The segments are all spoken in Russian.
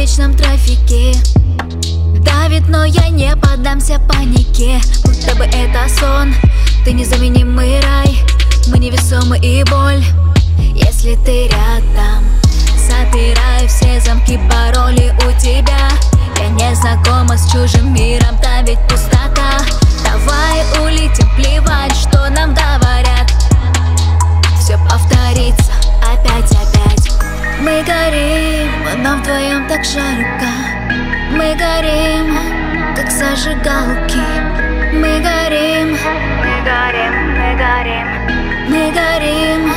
вечном трафике. Давит, но я не поддамся панике. Будто бы это сон, ты незаменимый рай. Мы невесомы и боль, если ты рядом. Запираю все замки, пароли у тебя. Я не знакома с чужим миром, там ведь пустота. Давай улетим, плевать, что нам говорят. Все повторится опять. Мы горим, нам вдвоем так жарко. Мы горим, как зажигалки. Мы горим, мы горим, мы горим, мы горим.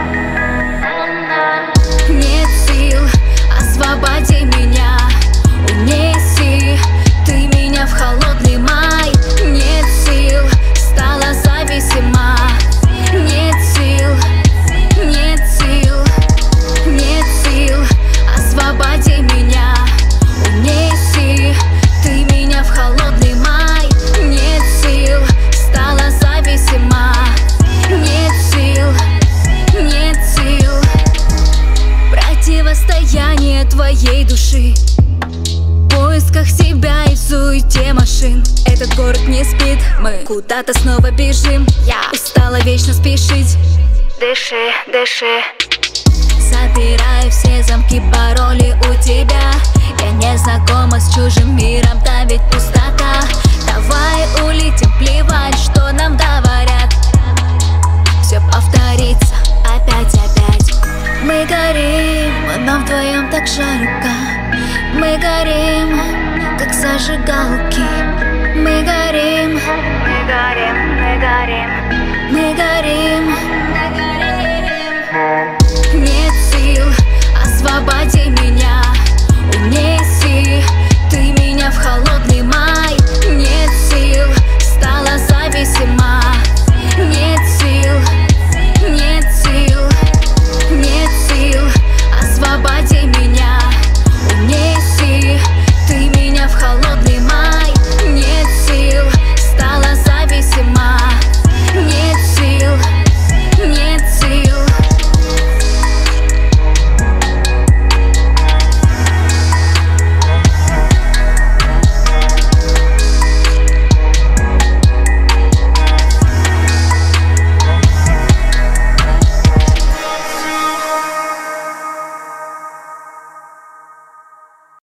Нет сил, освободи меня, унеси ты меня в холодный май. Нет сил, стала зависима. Нет сил, нет сил, нет сил, освободи меня, унеси ты меня в холодный май. Нет сил, стала зависима. Нет сил, нет сил. Противостояние твоей души, в поисках себя и в суете машин. Этот город не спит, мы куда-то снова бежим. Я устала вечно спешить. Дыши, дыши. Запираю все замки, пароли у тебя. Я не знакома с чужим миром, там ведь пустота. Давай улетим, плевать, что нам говорят. Все повторится опять. Мы горим, нам вдвоем так жарко. Мы горим, как зажигалки. Мы горим, мы горим, мы горим, мы горим.